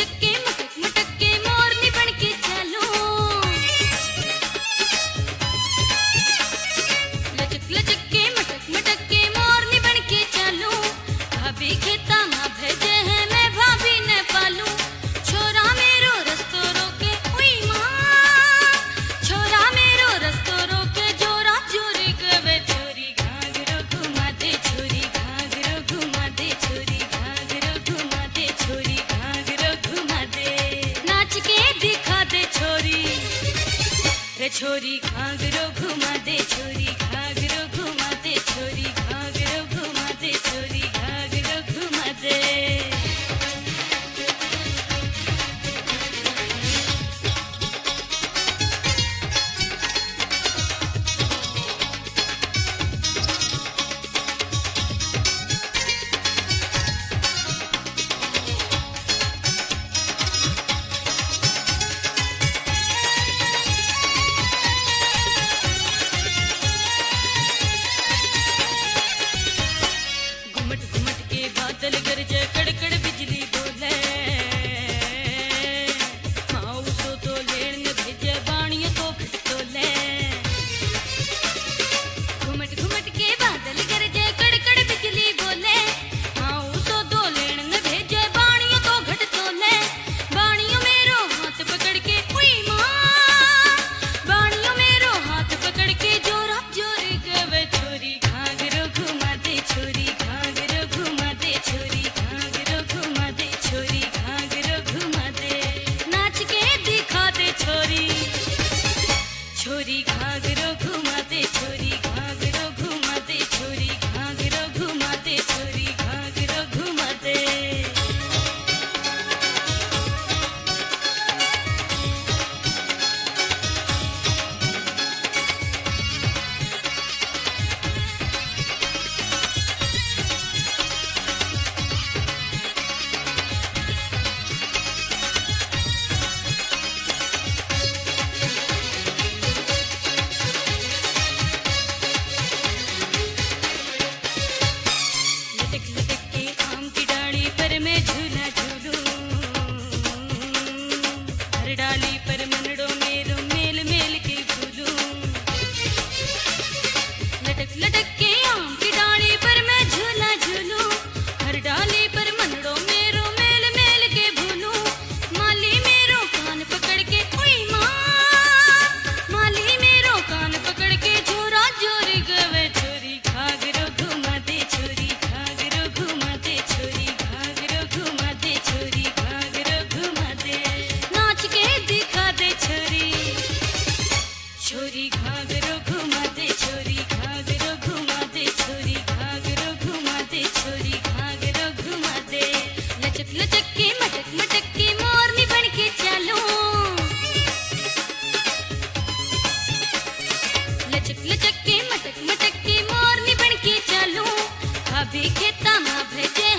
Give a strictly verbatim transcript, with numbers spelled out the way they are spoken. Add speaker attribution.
Speaker 1: लचक के मटक मटक के मोरनी बन के चलूं। लचक लचक के मटक मटक के मोरनी बन के चलूं। भाभी खेता माँ भेजे हैं मैं भाभी ने पालूं। छोरा मेरो रस्तो रोके उई माँ, छोरा मेरो रस्तो रोके जोरा जोरी कवे छोरी घाघरो घुमा दे, छोरी घाघरो घुमा दे, छोरी घाघरो घुमा दे, छोरी घाघरो घुमा दे। नाच के दिखा दे छोरी रे, छोरी घाघरो घुमा दे, छोरी घाघरो घुमा दे, छोरी घाघरो घुमा दे, छोरी घाघरो घुमा दे। घुमट घुमट के बादल गरजे, कड़कड़ बिजली बोले। हाँ उसो तो लेन न भेजे, बाणियों तो घट तोले। घुमट घुमट के बादल गरजे, कड़कड़ बिजली बोले। हाँ उसो तो लेन न भेजे, बाणियों तो घट तोले। बाणियों मेरो हाथ पकड़ के उई माँ, बाणियों मेरो हाथ पकड़ के जोरा जोरी कवे छोरी घाघरो घुमा दे, छोरी घाघरो घुमा दे, छोरी घाघरो घुमा दे, छोरी घाघरो घुमा दे। नाच के दिखा दे छोरी, छोरी घाघरो घुमा दे, छोरी घाघरो घुमा दे, छोरी घाघरो घुमा दे, छोरी घाघरो घुमा दे। लटक लटक के आम की डाली पर मैं झूला झूलूं। हर डाली पर मनड़ो मेरो मेल मेल के झूलूं। लटक लटक के आम की डाली पर मैं झूला झूलूं। हर डाली पर मनड़ो मेरो मेल मेल के भूलूं। माली मेरो कान पकड़ के उई माँ, माली मेरो कान पकड़ के जोरा जोरी गवे छोरी घाघरो घुमा दे, छोरी घाघरो घुमा दे, छोरी घाघरो घुमा दे, छोरी घाघरो घुमा दे। नाच के दिखा दे छोरी, छोरी घाघरो घुमा दे, छोरी घाघरो घुमा दे, छोरी घाघरो घुमा दे, छोरी घाघरो घुमा दे। लचक लचक के मटक मटक के मोरनी बन के चलूं। लचक लचक के मटक मटक के मोरनी बन के चलूं। भाभी खेता माँ भेजे